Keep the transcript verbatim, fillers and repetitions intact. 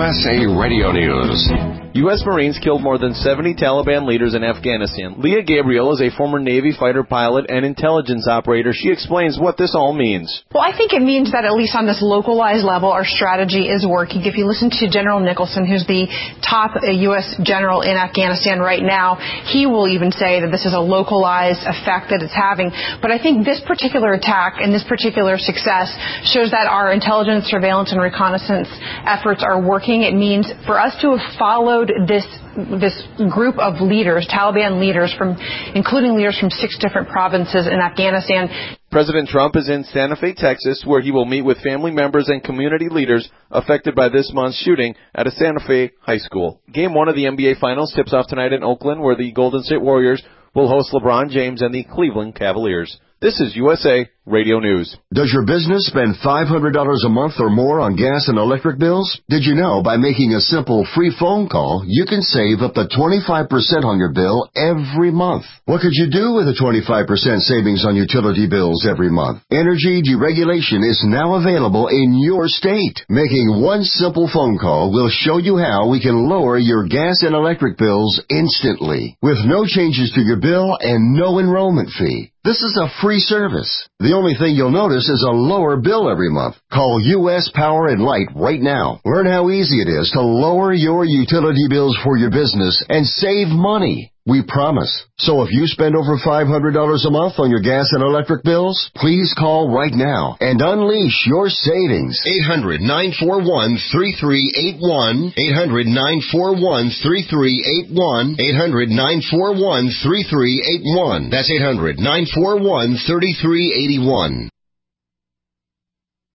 S A Radio News. U S Marines killed more than seventy Taliban leaders in Afghanistan. Leah Gabriel is a former Navy fighter pilot and intelligence operator. She explains what this all means. Well, I think it means that at least on this localized level, our strategy is working. If you listen to General Nicholson, who's the top U S general in Afghanistan right now, he will even say that this is a localized effect that it's having. But I think this particular attack and this particular success shows that our intelligence, surveillance, and reconnaissance efforts are working. It means for us to have followed this this group of leaders, Taliban leaders, from including leaders from six different provinces in Afghanistan. President Trump is in Santa Fe, Texas, where he will meet with family members and community leaders affected by this month's shooting at a Santa Fe high school. Game one of the N B A Finals tips off tonight in Oakland, where the Golden State Warriors will host LeBron James and the Cleveland Cavaliers. This is U S A Radio News. Does your business spend five hundred dollars a month or more on gas and electric bills? Did you know by making a simple free phone call, you can save up to twenty-five percent on your bill every month? What could you do with a twenty-five percent savings on utility bills every month? Energy deregulation is now available in your state. Making one simple phone call will show you how we can lower your gas and electric bills instantly, with no changes to your bill and no enrollment fee. This is a free service. The only thing you'll notice is a lower bill every month. Call U S Power and Light right now. Learn how easy it is to lower your utility bills for your business and save money. We promise. So if you spend over five hundred dollars a month on your gas and electric bills, please call right now and unleash your savings. eight hundred, nine four one, three three eight one. eight hundred, nine four one, three three eight one. eight hundred, nine four one, three three eight one. That's eight hundred, nine four one, three three eight one.